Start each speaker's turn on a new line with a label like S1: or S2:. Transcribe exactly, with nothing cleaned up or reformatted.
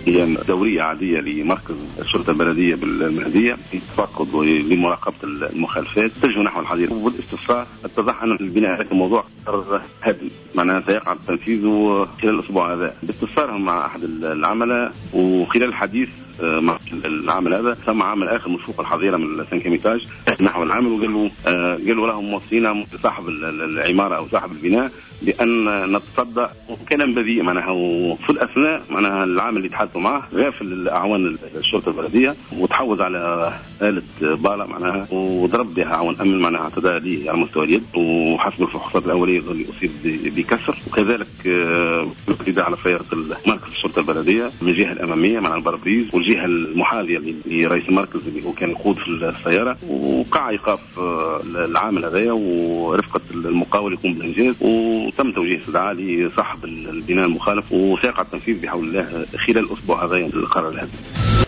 S1: هي دورية عادية لمركز الشرطة البلدية بالمهدية للتفقد ولمراقبة المخالفات تجه نحو الحظيرة. وبالاستفسار اتضح أن البناء هذا الموضوع هدم، معناها سيقع تنفيذه خلال الأسبوع هذا. باستفسارهم مع أحد العملاء وخلال الحديث مع العامل هذا ثم عامل آخر من فوق الحظيرة من سانكيميتاج نحو العامل وقالوا آه قالوا لهم موصينا صاحب العمارة أو صاحب البناء بأن نتصدى. وكلام بذيء معناها. وفي الأثناء معناها العامل اللي تحدثوا معه غافل الأعوان الشرطة البلدية وتحوز على آلة بالة معناها وضرب بها عون أمن معناها اعتداء عليه على مستوى اليد. وحسب الفحوصات الأولية يظل يصيب بكسر. وكذلك الاعتداء على سيارة مركز الشرطة البلدية من الجهة الأمامية مع البرابريز والجهة المحاذية لرئيس المركز اللي هو كان يقود في السيارة. وقع إيقاف العامل هذايا ورفقة المقاول يقوم بالإنجاز وتم توجيه استدعاء لصاحب البناء المخالف وسيقع التنفيذ بحول الله خلال الأسبوع هذا القرار هذا.